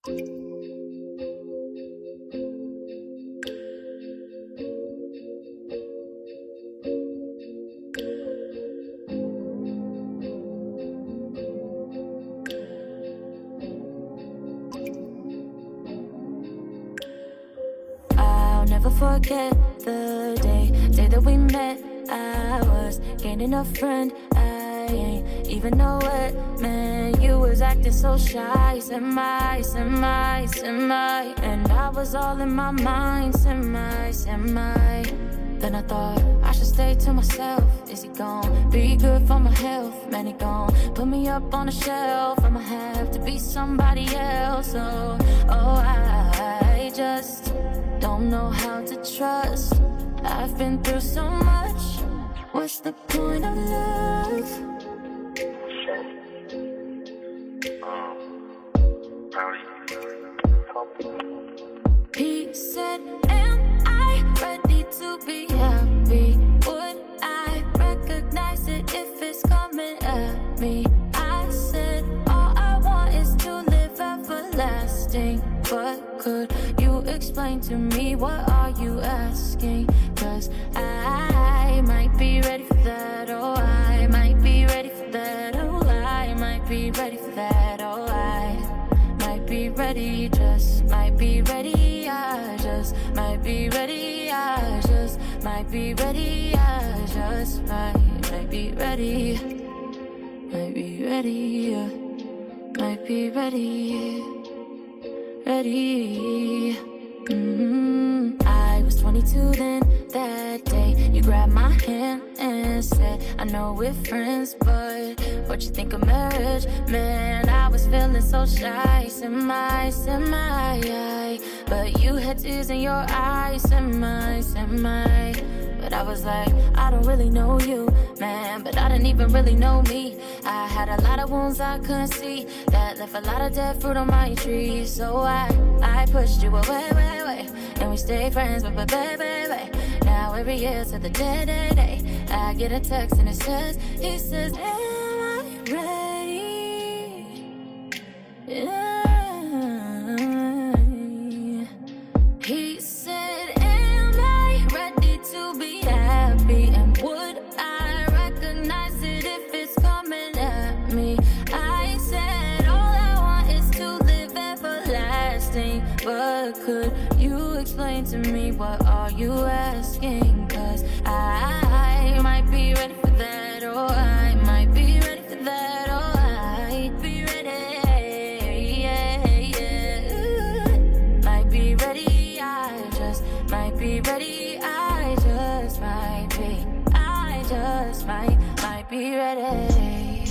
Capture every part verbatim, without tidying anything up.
I'll never forget the day, day that we met. I was gaining a friend, I ain't even know it. Man, you was acting so shy, semi, semi, semi. And I was all in my mind, semi, semi. Then I thought I should stay to myself. Is he gon' be good for my health? Man, he gon' put me up on a shelf. I'ma have to be somebody else. Oh, oh, I just don't know how to trust. I've been through so much. What's the point of love? He said, am I ready to be happy? Would I recognize it if it's coming at me? I said, all I want is to live everlasting. But could you explain to me, what are you asking? Cause I might be ready for that. Oh, I might be ready for that. Oh, I might be ready for that. Oh, I might be ready, just might be ready. I just might be ready. I just might be ready. I just might, might be ready. Might be ready. Might be ready. Ready. Mm-hmm. I was twenty-two then, that day you grabbed my hand and said, I know we're friends, but what you think of marriage? Man, I was feeling so shy, semi, semi. But you had tears in your eyes, semi, semi. But I was like, I don't really know you, man, but I didn't even really know me. I had a lot of wounds I couldn't see, that left a lot of dead fruit on my tree. So I, I pushed you away, way, way, and we stayed friends, but, but, baby, baby. Now every year to the day, day, day, I get a text and it says, he says, am I ready? Yeah. He said, am I ready to be happy? And would I recognize it if it's coming at me? I said, all I want is to live everlasting. But could you explain to me, what are you asking? Cause I might be ready for that. Oh, I might be ready for that. Oh, I'd be ready. Yeah, yeah. Ooh, might be ready. I just might be ready. I just might be. I just might, might be ready.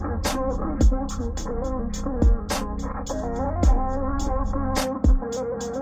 Thank you.